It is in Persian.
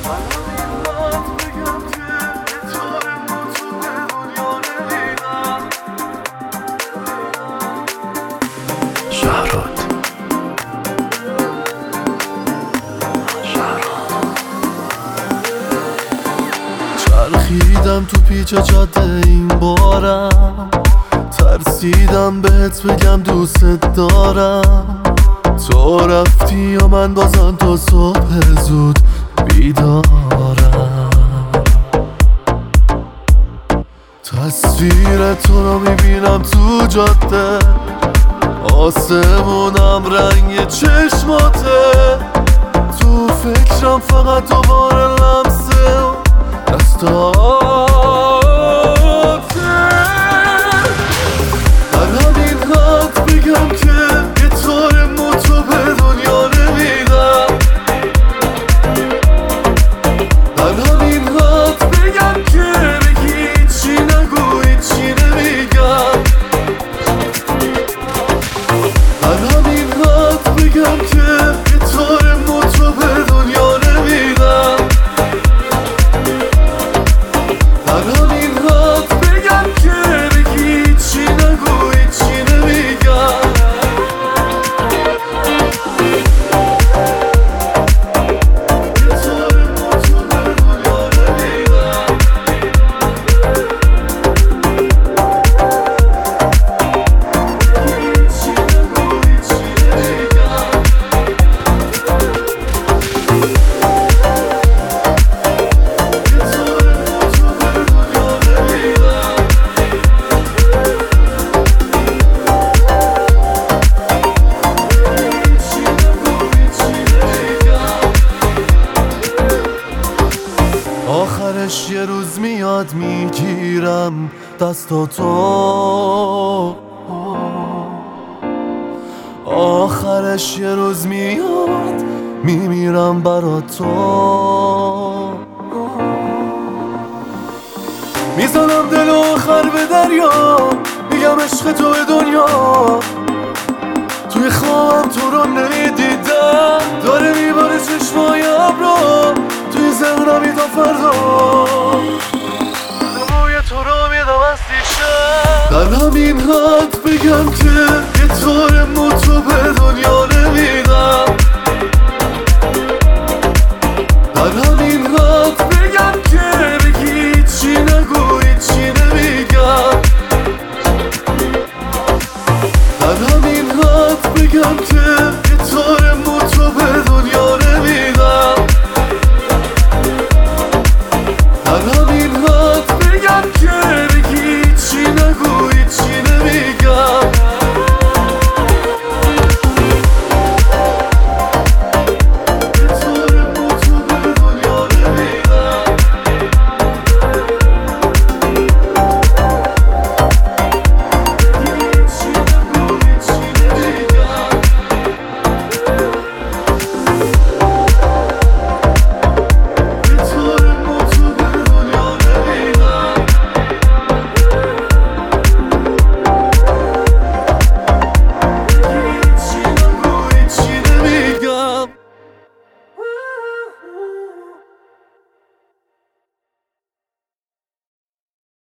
چرخیدم تو پیچ جاده این بارم، ترسیدم بهت بگم دوست دارم. تو رفتی یا من بازم تا صبح زود بیدارم. تصویر تو رو میبینم تو جاده، آسمونم رنگ چشماته. تو فکرم فقط دوباره لمسه دستاته. من همین حد بگم که یه طور موتو به دنیا نمیدم. من همین حد بگم که بگی هیچی نگو هیچی نمیگم. من همین حد بگم که یه طور موتو به دنیا نمیدم. من همین حد بگم که بگی هیچی نگو هیچی نمیگم. یه طور موتو به دنیا نمیدم. هیچی نگو هیچی نمیگم. آخرش یه روز میاد میگیرم دستاتو. آخرش یه روز میاد میمیرم برا تو. میزنم دل آخر به دریا، میگم عشق تو دنیا. توی خوابم تو رو نمیدیدم، داره میباره چشمای ابرا توی ذهنمی تا فردا. موی تو رو میدم از دیشب. در همین حد بگم که